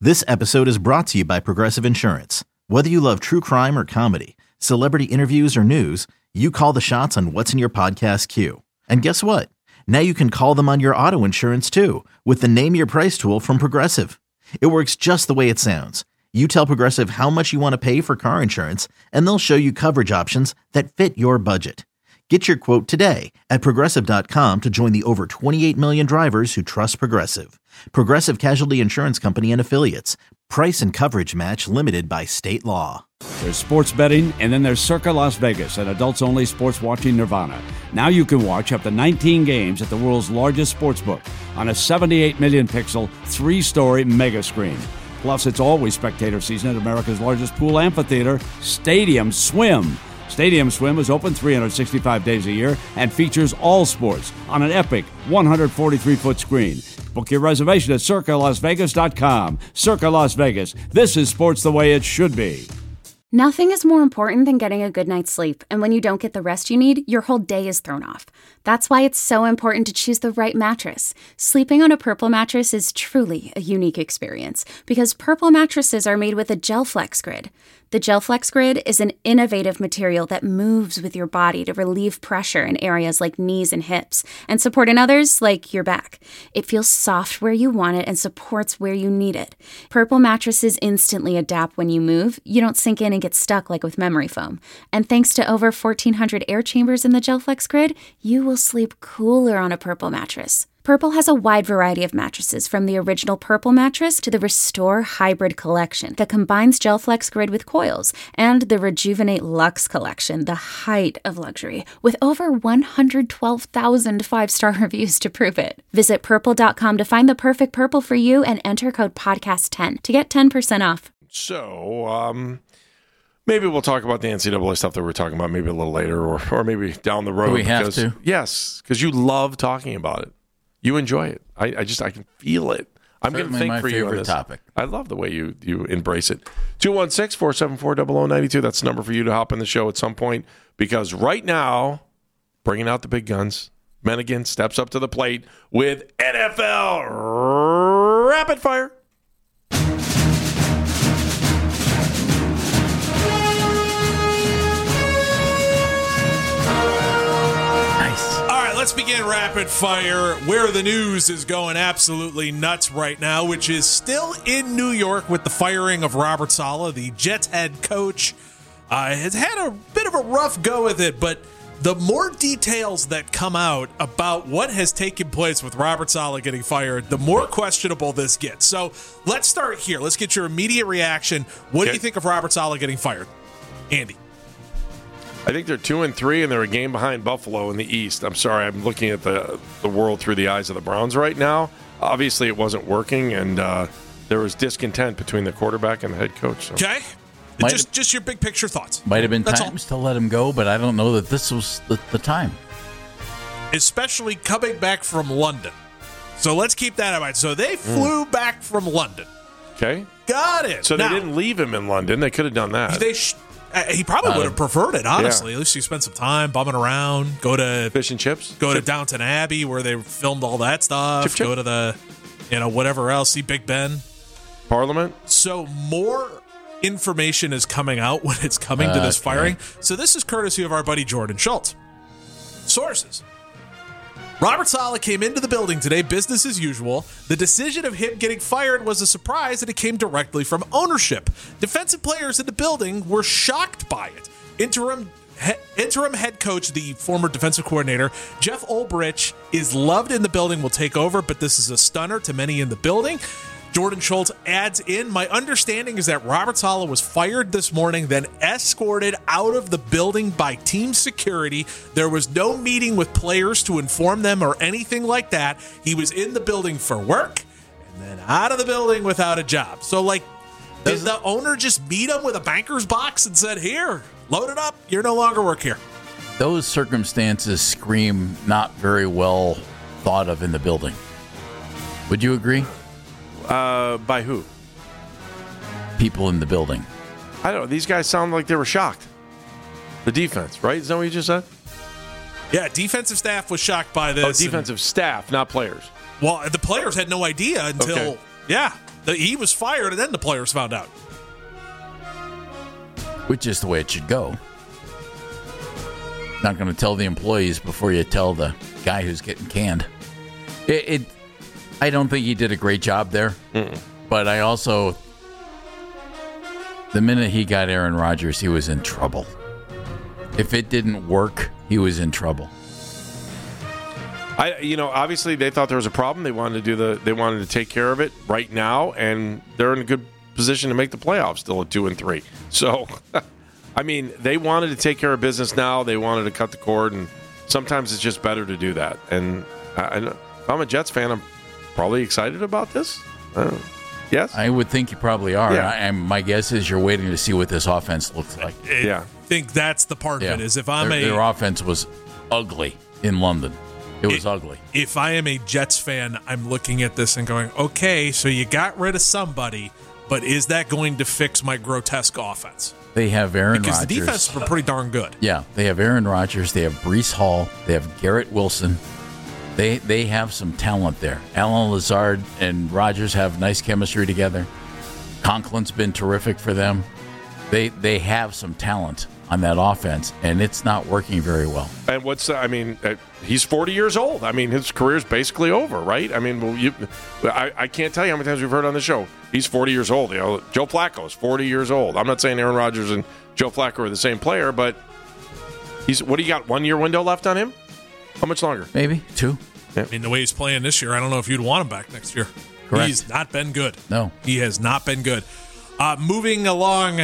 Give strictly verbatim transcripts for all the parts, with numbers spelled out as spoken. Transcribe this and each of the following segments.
This episode is brought to you by Progressive Insurance. Whether you love true crime or comedy, celebrity interviews or news, you call the shots on what's in your podcast queue. And guess what? Now you can call them on your auto insurance too with the Name Your Price tool from Progressive. It works just the way it sounds. You tell Progressive how much you want to pay for car insurance, and they'll show you coverage options that fit your budget. Get your quote today at Progressive dot com to join the over twenty-eight million drivers who trust Progressive. Progressive Casualty Insurance Company and Affiliates. Price and coverage match limited by state law. There's sports betting, and then there's Circa Las Vegas, an adults-only sports watching nirvana. Now you can watch up to nineteen games at the world's largest sportsbook on a seventy-eight million pixel, three-story mega screen. Plus, it's always spectator season at America's largest pool amphitheater, Stadium Swim. Stadium Swim is open three hundred sixty-five days a year and features all sports on an epic one hundred forty-three foot screen. Book your reservation at Circa Las Vegas dot com. Circa Las Vegas. This is sports the way it should be. Nothing is more important than getting a good night's sleep, and when you don't get the rest you need, your whole day is thrown off. That's why it's so important to choose the right mattress. Sleeping on a Purple mattress is truly a unique experience, because Purple mattresses are made with a GelFlex Grid. The GelFlex Grid is an innovative material that moves with your body to relieve pressure in areas like knees and hips, and support in others like your back. It feels soft where you want it and supports where you need it. Purple mattresses instantly adapt when you move. You don't sink in and get stuck like with memory foam. And thanks to over fourteen hundred air chambers in the GelFlex Grid, you will sleep cooler on a Purple mattress. Purple has a wide variety of mattresses, from the original Purple mattress to the Restore Hybrid collection that combines GelFlex Grid with coils, and the Rejuvenate Luxe collection, the height of luxury, with over one hundred twelve thousand five-star reviews to prove it. Visit purple dot com to find the perfect Purple for you and enter code podcast ten to get ten percent off. So, um... maybe we'll talk about the N C double A stuff that we're talking about maybe a little later, or, or maybe down the road. Do we have because, to? Yes, because you love talking about it. You enjoy it. I, I just, I can feel it. I'm going to think my for you on favorite this. topic. I love the way you, you embrace it. two one six, four seven four, zero zero nine two. That's the number for you to hop in the show at some point, because right now, bringing out the big guns, Mennigan steps up to the plate with N F L Rapid Fire. Let's begin rapid fire where the news is going absolutely nuts right now, which is still in New York with the firing of Robert Saleh, the Jets head coach. Uh, has had a bit of a rough go with it, but the more details that come out about what has taken place with Robert Saleh getting fired, the more questionable this gets. So let's start here. Let's get your immediate reaction. What okay. do you think of Robert Saleh getting fired? Andy. I think they're two and three, and they're a game behind Buffalo in the East. I'm sorry, I'm looking at the the world through the eyes of the Browns right now. Obviously, it wasn't working, and uh, there was discontent between the quarterback and the head coach. So. Okay, might just have, just your big picture thoughts. Might have been That's times all. to let him go, but I don't know that this was the, the time. Especially coming back from London. So let's keep that in mind. So they flew mm. back from London. Okay, got it. So now, they didn't leave him in London. They could have done that. They. Sh- He probably uh, would have preferred it, honestly. Yeah. At least you spend some time bumming around, go to fish and chips, go chip. to Downton Abbey where they filmed all that stuff. Chip, chip. Go to the, you know, whatever else. See Big Ben, Parliament. So more information is coming out when it's coming uh, to this firing. Okay. So this is courtesy of our buddy Jordan Schultz. Sources. Robert Saleh came into the building today, business as usual. The decision of him getting fired was a surprise, and it came directly from ownership. Defensive players in the building were shocked by it. Interim he, interim head coach, the former defensive coordinator, Jeff Ulbrich, is loved in the building, will take over, but this is a stunner to many in the building. Jordan Schultz adds in, my understanding is that Robert Saleh was fired this morning, then escorted out of the building by team security. There was no meeting with players to inform them or anything like that. He was in the building for work and then out of the building without a job. So, like, did the owner just meet him with a banker's box and said, here, load it up, you're no longer work here? Those circumstances scream not very well thought of in the building. Would you agree? Uh, by who? People in the building. I don't know. These guys sound like they were shocked. The defense, right? Is that what you just said? Yeah, defensive staff was shocked by this. Oh, defensive and, staff, not players. Well, the players had no idea until, okay. yeah. The, he was fired, and then the players found out. Which is the way it should go. Not going to tell the employees before you tell the guy who's getting canned. It, it I don't think he did a great job there. Mm-mm. But I also, the minute he got Aaron Rodgers, he was in trouble. If it didn't work, he was in trouble. I, you know, obviously they thought there was a problem. They wanted to do the, they wanted to take care of it right now, and they're in a good position to make the playoffs still at two and three. So, I mean, they wanted to take care of business now. They wanted to cut the cord, and sometimes it's just better to do that. And I, if I'm a Jets fan, I'm probably excited about this. I don't know. Yes, I would think you probably are. Yeah. I, and my guess is you're waiting to see what this offense looks like. I, yeah, I think that's the part yeah. of it. Is if I'm their, a their offense was ugly in London. It was it, ugly. If I am a Jets fan, I'm looking at this and going, okay, so you got rid of somebody, but is that going to fix my grotesque offense? They have Aaron because Rodgers. the defense has been pretty darn good. Yeah, they have Aaron Rodgers. They have Breece Hall. They have Garrett Wilson. They they have some talent there. Alan Lazard and Rodgers have nice chemistry together. Conklin's been terrific for them. They they have some talent on that offense, and it's not working very well. And what's I mean, uh, he's forty years old. I mean, his career's basically over, right? I mean, well, you, I, I can't tell you how many times we've heard on the show. He's forty years old. You know, Joe Flacco is forty years old. I'm not saying Aaron Rodgers and Joe Flacco are the same player, but he's what do you got? One year window left on him? How much longer? Maybe two. Yeah. I mean, the way he's playing this year, I don't know if you'd want him back next year. Correct. He's not been good. No, he has not been good. Uh, moving along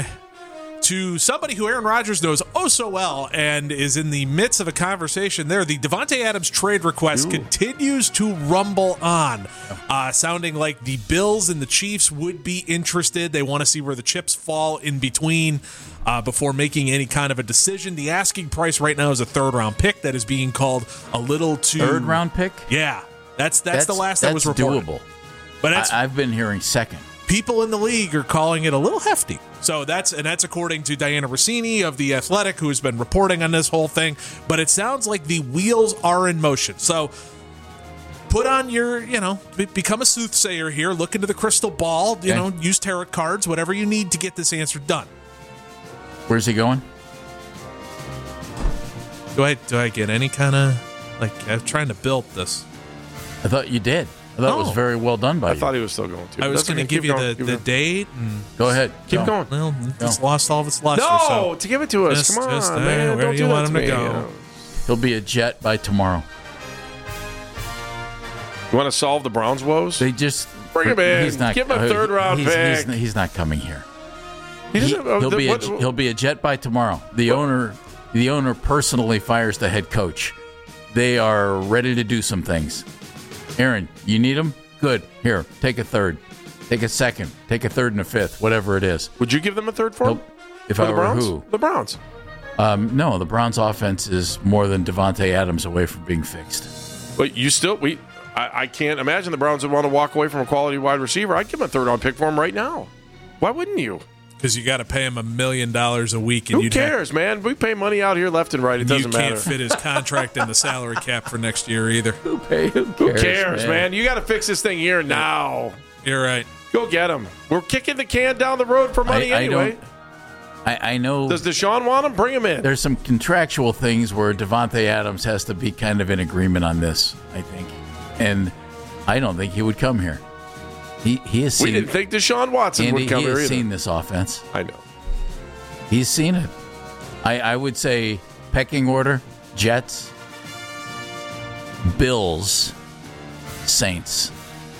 to somebody who Aaron Rodgers knows oh so well and is in the midst of a conversation there. The Davante Adams trade request Ooh. continues to rumble on, uh, sounding like the Bills and the Chiefs would be interested. They want to see where the chips fall in between uh, before making any kind of a decision. The asking price right now is a third-round pick that is being called a little too... Third-round pick? Yeah. That's, that's, that's the last that's that was reported. Doable. But that's, I, I've been hearing second. People in the league are calling it a little hefty. So that's and that's according to Diana Rossini of The Athletic, who has been reporting on this whole thing. But it sounds like the wheels are in motion. So put on your, you know, become a soothsayer here. Look into the crystal ball. You okay. know, use tarot cards, whatever you need to get this answer done. Where's he going? Do I do I get any kind of like I'm trying to build this? I thought you did. I thought no. it was very well done by I you. I thought he was still going to. I was going to give you going, the, the date. And go ahead. Keep go. going. Well, it's no. lost all of its luster. No, so. to give it to us. Just, Come on, just, man. Where Don't do do you want to him to me, go? you know. He'll be a Jet by tomorrow. You want to solve the Browns' woes? They just bring him in. He's not, give him a third round he's, pick. He's, he's not coming here. He he, uh, he'll the, be what, a, he'll be a Jet by tomorrow. The what? owner the owner personally fires the head coach. They are ready to do some things. Aaron, you need him? Good. Here, take a third. Take a second. Take a third and a fifth, whatever it is. Would you give them a third for him? If for I the were Browns? who? The Browns. Um, no, the Browns' offense is more than Davante Adams away from being fixed. But you still, we, I, I can't imagine the Browns would want to walk away from a quality wide receiver. I'd give him a third round pick for him right now. Why wouldn't you? Because you got to pay him a million dollars a week. And Who cares, have, man? We pay money out here left and right. It doesn't matter. You can't fit his contract in the salary cap for next year either. Who, pay, who cares, who cares man? man? You got to fix this thing here now. You're right. Go get him. We're kicking the can down the road for money I, I anyway. Don't, I, I know. Does Deshaun want him? Bring him in. There's some contractual things where Davante Adams has to be kind of in agreement on this, I think. And I don't think he would come here. He he has seen. We didn't think Deshaun Watson Andy, would come he here has either. seen this offense. I know. He's seen it. I, I would say pecking order, Jets, Bills, Saints.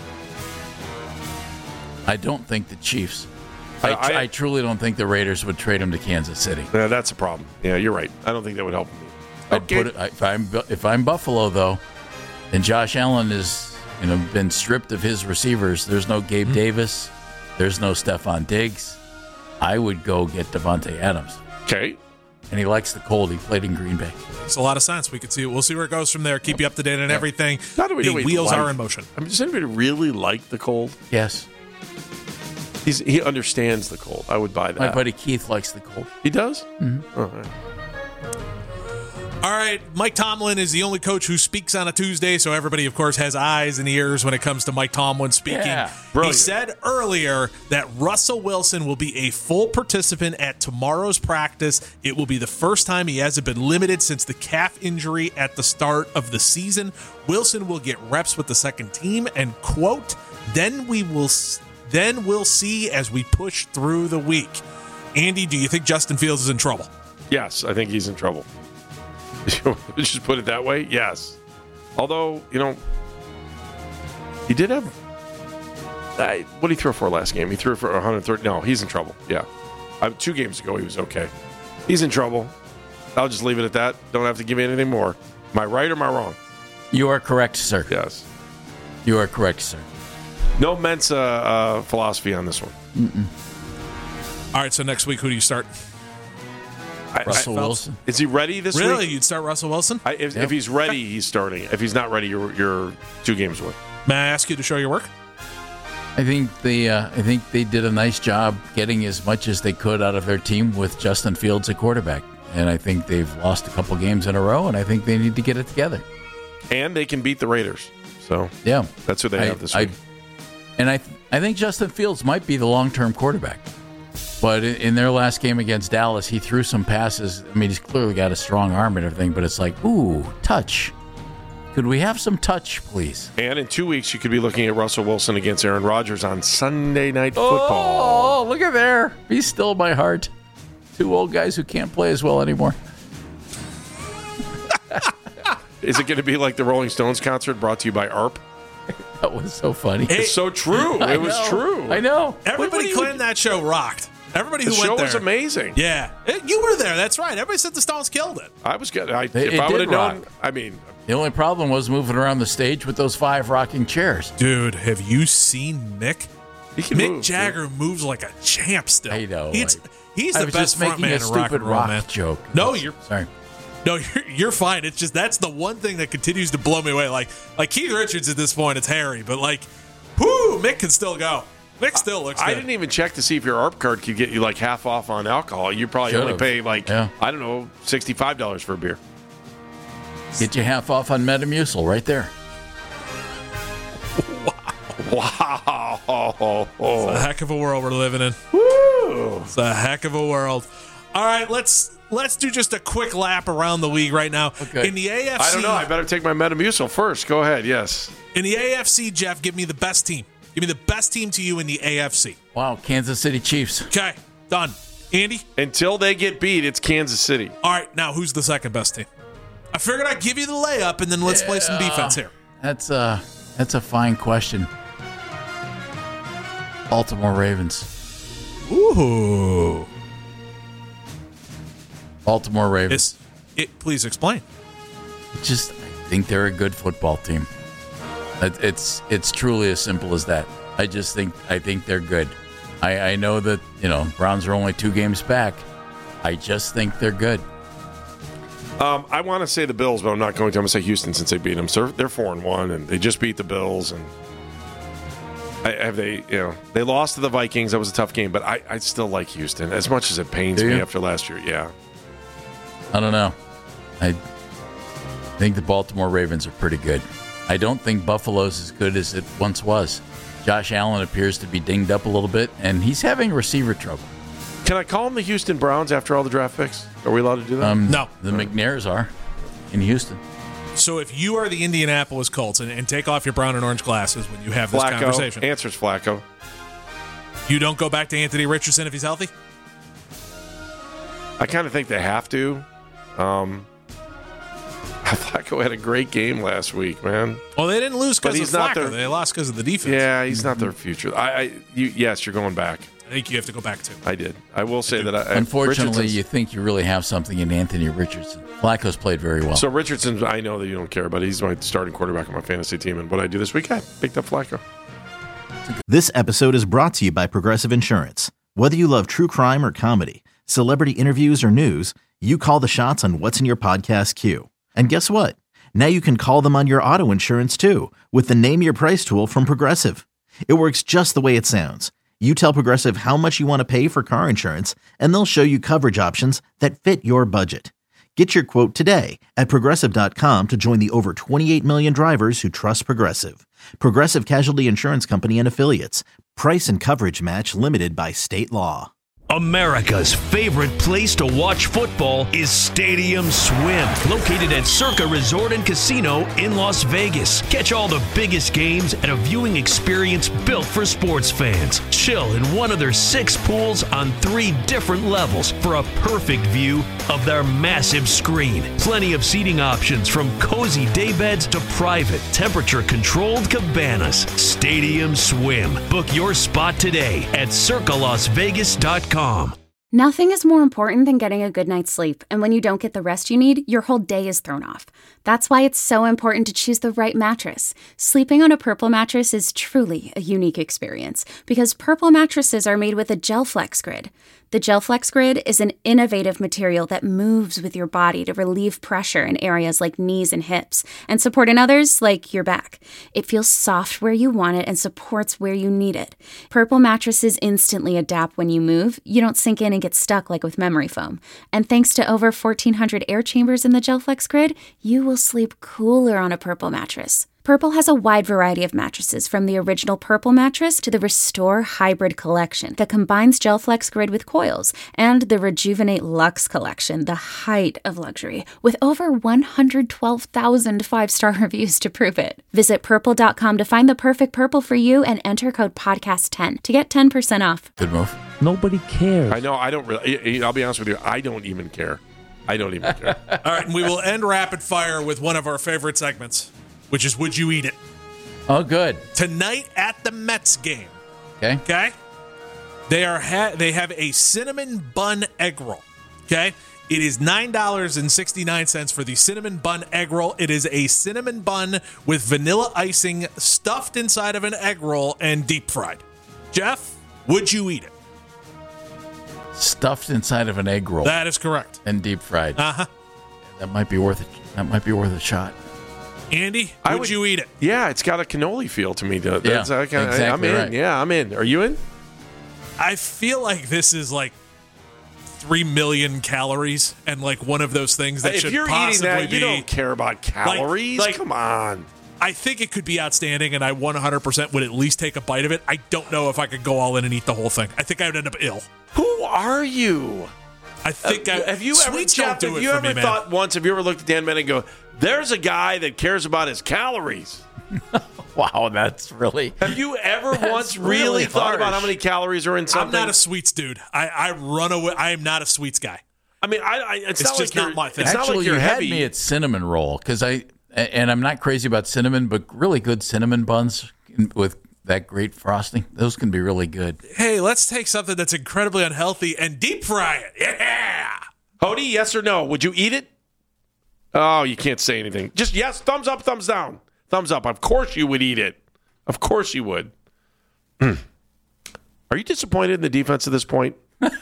I don't think the Chiefs. I, I, I truly don't think the Raiders would trade him to Kansas City. Yeah, that's a problem. Yeah, you're right. I don't think that would help me. I'd Okay. put it, if I'm if I'm Buffalo though, and Josh Allen is you know been stripped of his receivers. There's no Gabe mm-hmm. Davis. There's no Stephon Diggs. I would go get Davante Adams. Okay. And he likes the cold. He played in Green Bay. Makes a lot of sense. We could see. We'll see where it goes from there. Keep you up to date on yeah. everything. How do we the do wheels like, are in motion. I mean, does anybody really like the cold? Yes. He's he understands the cold. I would buy that. My buddy Keith likes the cold. He does? Mm-hmm. Oh, right. All right, Mike Tomlin is the only coach who speaks on a Tuesday, so everybody, of course, has eyes and ears when it comes to Mike Tomlin speaking. Yeah, he said earlier that Russell Wilson will be a full participant at tomorrow's practice. It will be the first time he hasn't been limited since the calf injury at the start of the season. Wilson will get reps with the second team, and, quote, then we will then we'll see as we push through the week. Andy, do you think Justin Fields is in trouble? Yes, I think he's in trouble. Just put it that way. Yes. Although, you know, he did have. Uh, what did he throw for last game? He threw for one hundred thirty. No, he's in trouble. Yeah. Uh, two games ago, he was okay. He's in trouble. I'll just leave it at that. Don't have to give me anything more. Am I right or am I wrong? You are correct, sir. Yes. You are correct, sir. No Mensa uh, philosophy on this one. Mm-mm. All right, so next week, who do you start? I, Russell I, Wilson. Is he ready this really? week? Really? You'd start Russell Wilson? I, if, Yep. if he's ready, he's starting. If he's not ready, you're, you're two games away. May I ask you to show your work? I think they, uh, I think they did a nice job getting as much as they could out of their team with Justin Fields at quarterback, and I think they've lost a couple games in a row, and I think they need to get it together. And they can beat the Raiders. So Yeah, that's who they I, have this I, week. and I, th- I think Justin Fields might be the long-term quarterback. But in, in their last game against Dallas, he threw some passes. I mean, he's clearly got a strong arm and everything, but it's like, ooh, touch. Could we have some touch, please? And in two weeks, you could be looking at Russell Wilson against Aaron Rodgers on Sunday Night Football. Oh, look at there. Be still my heart. Two old guys who can't play as well anymore. Is it going to be like the Rolling Stones concert brought to you by A R P? That was so funny. Hey, It's so true. I It was know. true. I know. Everybody What- what claimed that show rocked. Everybody The who show went there. was amazing. Yeah. It- you were there. That's right. Everybody said the Stones killed it. I was good. I, It- if it I would have did known, rock. I mean, The only problem was moving around the stage with those five rocking chairs. Dude, have you seen Mick? he can Mick move, Jagger moves like a champ still. I know, He's, I- he's I the was best just making front man a in rock stupid and roll, rock man. joke. No, That's- you're sorry. no, you're you're fine. It's just that's the one thing that continues to blow me away. Like like Keith Richards at this point, it's hairy, but like, whoo, Mick can still go. Mick still looks I good. didn't even check to see if your A R P card could get you like half off on alcohol. You probably Should've. only pay like, Yeah. I don't know, sixty-five dollars for a beer. Get you half off on Metamucil right there. Wow. It's a heck of a world we're living in. Woo! It's a heck of a world. All right, let's let's do just a quick lap around the league right now. Okay. In the A F C, I don't know. I better take my Metamucil first. Go ahead. Yes. in the A F C, Jeff, give me the best team. Give me the best team to you in the A F C. Wow, Kansas City Chiefs. Okay, done. Andy? Until they get beat, it's Kansas City. All right, now who's the second best team? I figured I'd give you the layup, and then let's play some defense here. That's a that's a fine question. Baltimore Ravens. Ooh. Baltimore Ravens. It's, it, please explain. Just I think they're a good football team. It- It's it's truly as simple as that. I just think I think they're good. I, I know that you know Browns are only two games back. I just think they're good. Um, I want to say the Bills, but I'm not going to. I'm going to say Houston since they beat them. So they're four and one, and they just beat the Bills. And I, have they, you know, they lost to the Vikings. That was a tough game, but I, I still like Houston as much as it pains Do me you? after last year. Yeah, I don't know. I think the Baltimore Ravens are pretty good. I don't think Buffalo's as good as it once was. Josh Allen appears to be dinged up a little bit, and he's having receiver trouble. can I call them the Houston Browns after all the draft picks? Are we allowed to do that? Um, No. The McNairs are in Houston. So if you are the Indianapolis Colts, and, and take off your brown and orange glasses when you have this Flacco. conversation, Answers Flacco. you don't go back to Anthony Richardson if he's healthy? I kind of think they have to. Um, Flacco had a great game last week, man. Well, they didn't lose But because of he's not Flacco. their- They lost because of the defense. Yeah, he's not their future. I, I you, yes, you're going back. I think you have to go back to. I did. I will say that. I, Unfortunately, Richardson's- you think you really have something in Anthony Richardson. Flacco's played very well. So Richardson, I know that you don't care, but he's my starting quarterback on my fantasy team. And what I do this week, I picked up Flacco. This episode is brought to you by Progressive Insurance. Whether you love true crime or comedy, celebrity interviews or news, you call the shots on what's in your podcast queue. And guess what? Now you can call them on your auto insurance too with the Name Your Price tool from Progressive. It works just the way it sounds. You tell Progressive how much you want to pay for car insurance, and they'll show you coverage options that fit your budget. Get your quote today at Progressive dot com to join the over twenty-eight million drivers who trust Progressive. Progressive Casualty Insurance Company and Affiliates. Price and coverage match limited by state law. America's favorite place to watch football is Stadium Swim, located at Circa Resort and Casino in Las Vegas. Catch all the biggest games at a viewing experience built for sports fans. Chill in one of their six pools on three different levels for a perfect view of their massive screen. Plenty of seating options from cozy daybeds to private, temperature-controlled cabanas. Stadium Swim. Book your spot today at circa las vegas dot com. Nothing is more important than getting a good night's sleep, and when you don't get the rest you need, your whole day is thrown off. That's why it's so important to choose the right mattress. Sleeping on a Purple mattress is truly a unique experience because Purple mattresses are made with a GelFlex Grid. The GelFlex Grid is an innovative material that moves with your body to relieve pressure in areas like knees and hips and support in others like your back. It feels soft where you want it and supports where you need it. Purple mattresses instantly adapt when you move. You don't sink in and get stuck like with memory foam. And thanks to over fourteen hundred air chambers in the GelFlex Grid, you will sleep cooler on a Purple mattress. Purple has a wide variety of mattresses, from the original Purple mattress to the Restore Hybrid collection that combines GelFlex Grid with coils, and the Rejuvenate Luxe collection, the height of luxury, with over one hundred twelve thousand five-star reviews to prove it. Visit purple dot com to find the perfect Purple for you and enter code podcast ten to get ten percent off. Good move. Nobody cares. I know. I don't really. I'll be honest with you. I don't even care. I don't even care. All right, and we will end rapid fire with one of our favorite segments, which is Would You Eat It? Oh, good. Tonight at the Mets game. Okay. Okay? They are ha- they have a cinnamon bun egg roll. Okay? It is nine dollars and sixty-nine cents for the cinnamon bun egg roll. It is a cinnamon bun with vanilla icing stuffed inside of an egg roll and deep fried. Jeff, would you eat it? Stuffed inside of an egg roll. That is correct. And deep fried. Uh-huh. That might be worth it. That might be worth a shot. Andy, I would, would you eat it? Yeah, it's got a cannoli feel to me. That's, Yeah, I kinda, exactly I'm in. right. Yeah, I'm in. Are you in? I feel like this is like three million calories and like one of those things that if should you're eating possibly that, be. you don't care about calories. like- Come on. I think it could be outstanding, and I one hundred percent would at least take a bite of it. I don't know if I could go all in and eat the whole thing. I think I would end up ill. Who are you? I think Uh, I, have you ever, sweets Jeff, don't do have it you for ever me, man. thought once? Have you ever looked at Dan Bennett and go, "There's a guy that cares about his calories"? Wow, that's really. Have you ever once really really thought about harsh. how many calories are in something? I'm not a sweets dude. I, I run away. I am not a sweets guy. I mean, I, I, it's, It's not just like not you're, my thing. It's not Actually, like you're you heavy. had me at cinnamon roll because I, and I'm not crazy about cinnamon, but really good cinnamon buns with that great frosting. Those can be really good. Hey, let's take something that's incredibly unhealthy and deep fry it. Yeah. Hody, yes or no? Would you eat it? Oh, you can't say anything. Just yes, thumbs up, thumbs down. Thumbs up. Of course you would eat it. Of course you would. Mm. Are you disappointed in the defense at this point?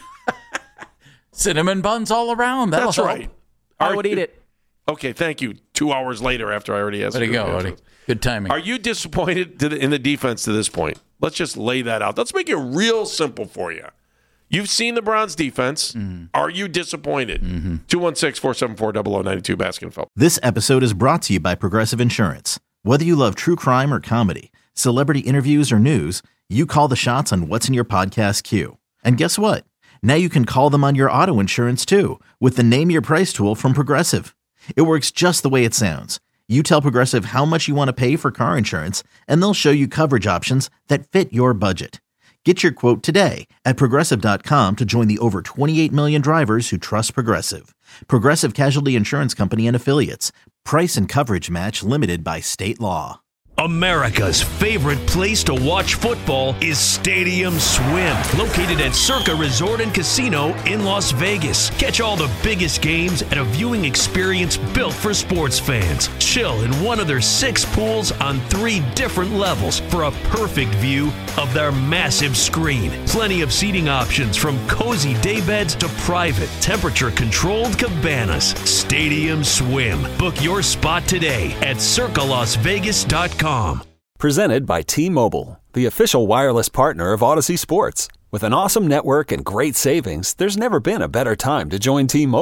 Cinnamon buns all around. That'll That's help. right. I Are would you- eat it. Okay, thank you. Two hours later after I already asked Way to you. go, Odie. Good timing. Are you disappointed to the, in the defense to this point? Let's just lay that out. Let's make it real simple for you. You've seen the Browns defense. Mm-hmm. Are you disappointed? two one six, four seven four, zero zero nine two, Baskin Phelps. This episode is brought to you by Progressive Insurance. Whether you love true crime or comedy, celebrity interviews or news, you call the shots on what's in your podcast queue. And guess what? Now you can call them on your auto insurance too with the Name Your Price tool from Progressive. It works just the way it sounds. You tell Progressive how much you want to pay for car insurance, and they'll show you coverage options that fit your budget. Get your quote today at Progressive dot com to join the over twenty-eight million drivers who trust Progressive. Progressive Casualty Insurance Company and Affiliates. Price and coverage match limited by state law. America's favorite place to watch football is Stadium Swim, located at Circa Resort and Casino in Las Vegas. Catch all the biggest games at a viewing experience built for sports fans. Chill in one of their six pools on three different levels for a perfect view of their massive screen. Plenty of seating options from cozy daybeds to private, temperature-controlled cabanas. Stadium Swim. Book your spot today at circa las vegas dot com. Presented by T-Mobile, the official wireless partner of Odyssey Sports. With an awesome network and great savings, there's never been a better time to join T-Mobile.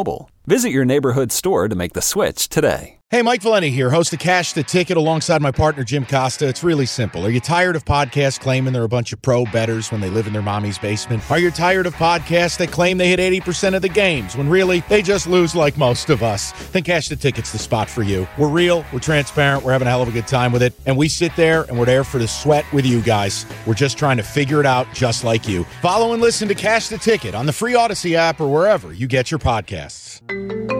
Visit your neighborhood store to make the switch today. Hey, Mike Valenti here, host of Cash the Ticket alongside my partner, Jim Costa. It's really simple. Are you tired of podcasts claiming they're a bunch of pro bettors when they live in their mommy's basement? Are you tired of podcasts that claim they hit eighty percent of the games when really they just lose like most of us? Then Cash the Ticket's the spot for you. We're real, we're transparent, we're having a hell of a good time with it, and we sit there and we're there for the sweat with you guys. We're just trying to figure it out just like you. Follow and listen to Cash the Ticket on the free Odyssey app or wherever you get your podcasts.